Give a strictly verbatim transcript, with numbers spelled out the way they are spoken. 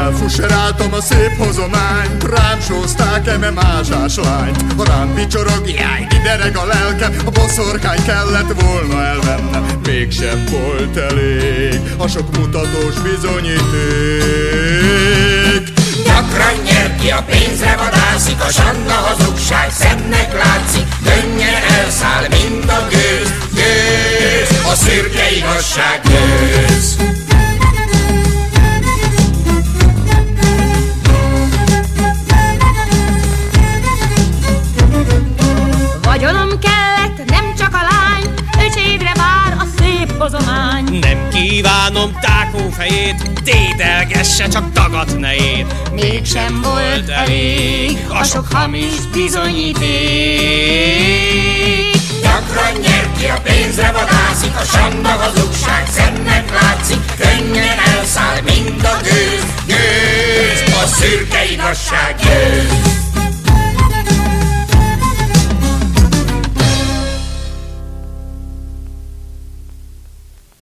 Elfuseráltam a szép hozományt, rám sózták eme mázsás lányt. Ha rám vicsorog, jaj, kidereg a lelkem, a boszorkány kellett volna elvennem. Mégsem volt elég a sok mutatós bizonyíték. Gyakran nyer ki, a pénzre vadászik, a sanda hazugság szebbnek látszik. Könnyen elszáll, mint a gőz, gőz, a szürke igazság gőz. Vagyonom kellett, nem csak a lány, öcsédre vár a szép hozomány. Nem kívánom tákó fejét, tételgesse, csak dagat ne ér. Mégsem volt elég a sok hamis bizonyíték. Gyakran nyer ki, a pénzre vadászik, a sanda hazugság szebbnek látszik. Könnyen elszáll, mint a gőz, gőz, a szürke igazság gőz.